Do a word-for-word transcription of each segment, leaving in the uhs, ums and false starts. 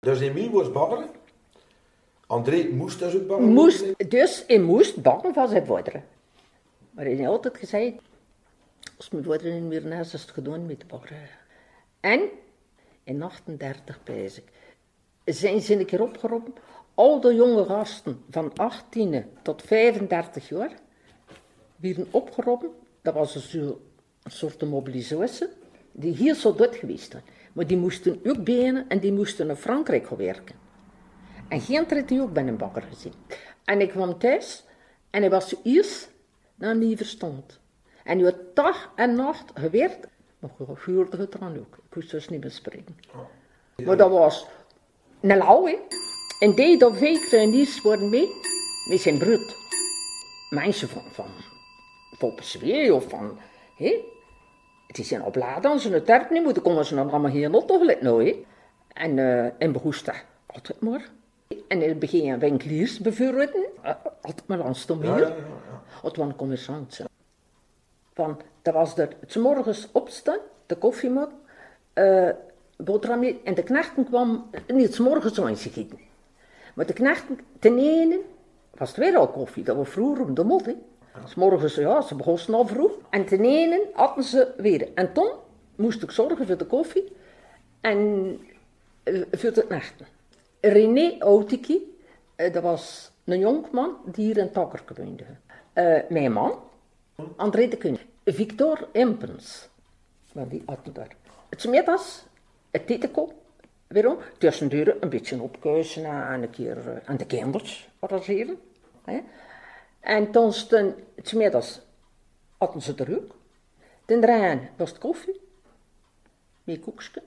Dus Emile was baggeren. André moest dus ook baggeren. Moest, dus hij moest bakken van zijn vader. Maar hij heeft altijd gezegd, als mijn vader niet meer naast is het gedaan met baggeren. En in achtendertig, pijs ik, zijn ze een keer opgeroepen. Al de jonge gasten van achttien tot vijfendertig jaar werden opgeroepen. Dat was een soort mobilisatie die hier zo dood geweest was. Maar die moesten ook benen en die moesten naar Frankrijk gaan werken. En geen had hij ook bij een bakker gezien. En ik kwam thuis en hij was eerst naar mij verstond. En hij had dag en nacht gewerkt, maar gehuurde het dan ook. Ik moest dus niet meer spreken. Maar dat was een lauwe. En die dat veel kruiniers worden mee, met zijn brood. Mensen van, van, van Peswee of van, hé. Die zijn op laden, als ze het terp niet moeten, komen ze dan allemaal hier nog toch let nou, hé. En, uh, en behoest dat altijd maar. En in het begin een winkeliers bevruchten, uh, altijd maar langs de hier. Ja, ja, ja. Het was een commerçant. Van, dat was er, het 's morgens opstaan, de koffie maken, uh, boterham en de knechten kwam niet 's morgens aan zich eten. Maar de knechten, ten ene, was het weer al koffie, dat was vroeger om de mot, hè. Ja. 's morgens, ja, ze begonnen al vroeg. En ten ene hadden ze weer. En toen moest ik zorgen voor de koffie en uh, voor de knechten. René Autiki, uh, dat was een jonkman die hier in Takkerke woonde. Uh, mijn man, André de Kun, Victor Impens, want die hadden daar. Het 's middags, het tetenkop, waarom? Tussendoor een beetje opkuisen en een keer uh, aan de kinders arrangeren. Hè? En toen stond het 's middags, hadden ze er ook. Ten draaien was het koffie, met koekje,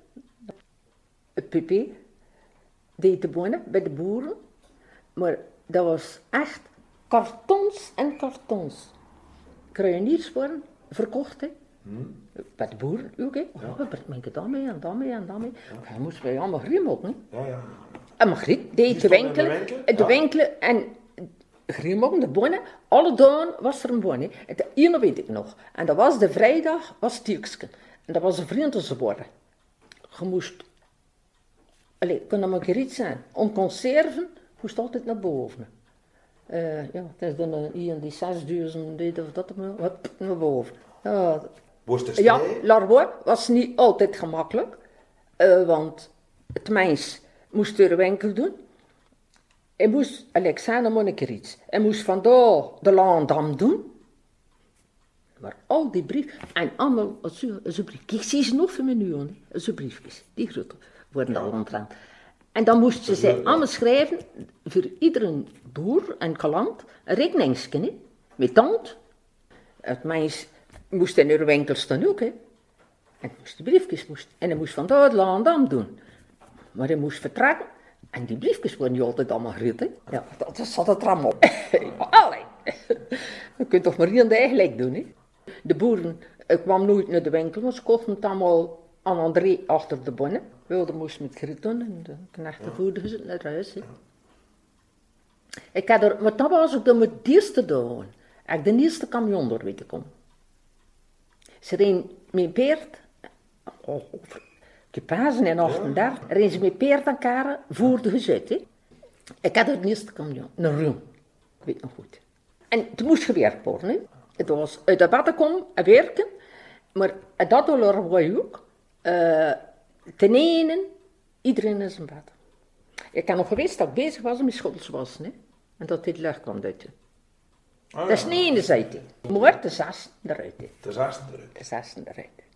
het pipé, deed de bonen bij de boeren. Maar dat was echt kartons en kartons. Kruiniers worden verkocht, hè. Hmm. Bij de boeren ook, hè. Oh, we brengen dat mee en dat mee en dat mee. Ja. Dan moesten wij allemaal griem ook, hè. Ja, ja. En Margriet deed de winkelen, de, de winkelen en griem ook, de bonen. Alle dagen was er een bon, hè. Het ene weet ik nog. En dat was de vrijdag, was Tierksken. En dat was een vriendensborden. Je moest, allee, kon dat maar iets zijn. Om conserven moest altijd naar boven. Uh, ja, het is dan hier die zesduizend, dit of dat, hup, naar boven. Ja, ja, Larbois was niet altijd gemakkelijk, uh, want het meisje moest de winkel doen. Hij moest, Alexander Monniker iets, hij moest vandaar de Landam doen. Maar al die brieven, en allemaal zo'n brief. Ik zie ze nog van mijn nu, zo'n briefjes, die grote worden al omtrent. En dan moesten ze allemaal schrijven, voor iedere boer en klant, een rekeningsje, met tand. Het meisje moest in de winkel staan ook, hè. En moest de briefjes, moest, en hij moest vandaar de Landam doen. Maar hij moest vertrekken, en die briefjes worden niet altijd allemaal griet, hè. Ja, dat zat het er allemaal op. Allee, je kunt toch maar niet aan de eigen doen, hè. De boeren uh, kwamen nooit naar de winkel, maar ze kochten het allemaal aan André achter de bonnen. Wilde moest met griet doen en de knechten voerden ze naar huis, hè. Ik had er, maar dat was ook de mijn eerste dag. Ik de eerste camion door weten komen. Ze reden met paard, oh, ik pasen in achtendertig, reden ze met paard aan karen, voerden gezet, hè. Ik had de eerste camion, een ruim, ik weet nog goed. En het moest gewerkt worden, hè. Het was uit de bad komen en werken, maar dat dollar was ook, uh, ten ene, iedereen in zijn bad. Ik heb nog geweest dat ik bezig was met schoolswassen, hè. En dat dit lucht kwam uit. Oh, dat is de ene zijde. Maar de zesde eruit. De zesde eruit. De zesde eruit.